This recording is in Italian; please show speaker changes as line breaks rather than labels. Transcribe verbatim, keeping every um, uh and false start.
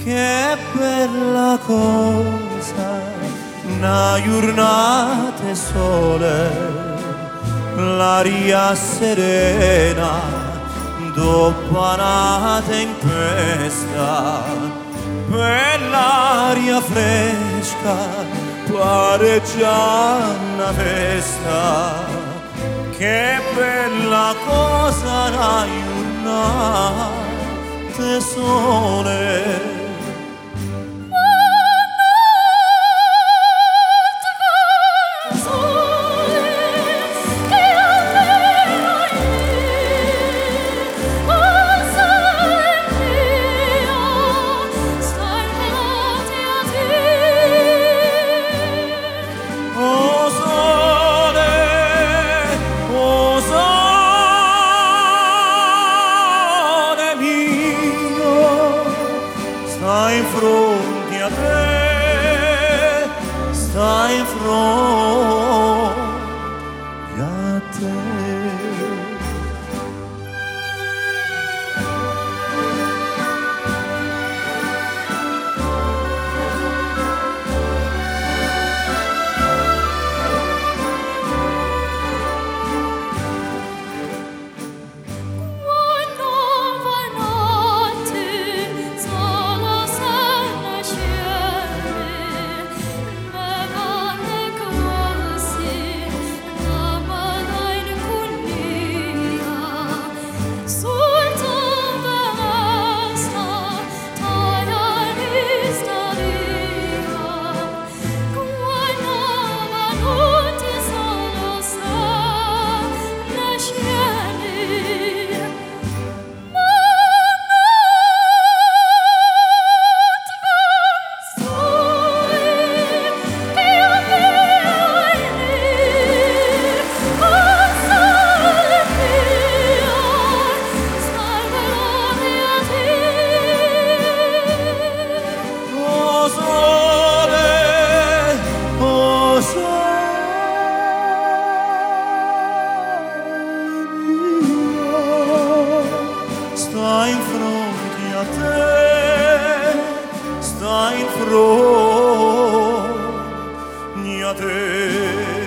Che bella cosa, una giornata e sole, l'aria serena, dopo una tempesta, per l'aria fresca, pare già una festa. Che bella cosa, una giornata e sole. Sta in fronte a te, sta in fronte a te. Sta in fronte a te, sta in fronte a te.